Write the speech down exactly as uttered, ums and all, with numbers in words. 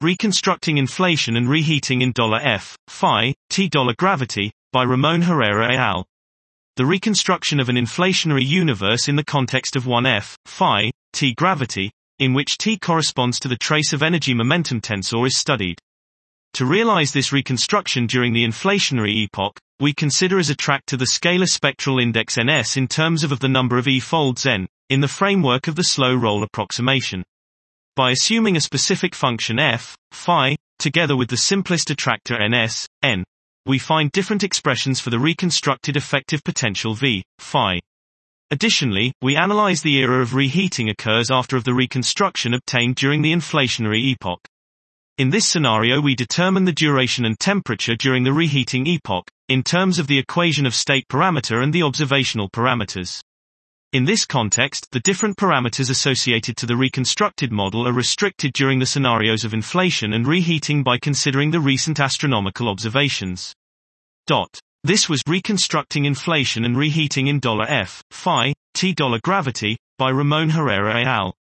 Reconstructing Inflation and Reheating in F, Phi, T Gravity, by Ramon Herrera et al. The reconstruction of an inflationary universe in the context of one F, Phi, T gravity, in which T corresponds to the trace of energy momentum tensor is studied. To realize this reconstruction during the inflationary epoch, we consider as a tract to the scalar spectral index N S in terms of, of the number of E-folds N, in the framework of the slow roll approximation. By assuming a specific function f, phi, together with the simplest attractor Ns, N, we find different expressions for the reconstructed effective potential V, phi. Additionally, we analyze the era of reheating occurs after of the reconstruction obtained during the inflationary epoch. In this scenario we determine the duration and temperature during the reheating epoch, in terms of the equation of state parameter and the observational parameters. In this context, the different parameters associated to the reconstructed model are restricted during the scenarios of inflation and reheating by considering the recent astronomical observations. Dot. This was Reconstructing Inflation and Reheating in F, Phi, T Gravity, by Ramon Herrera et al.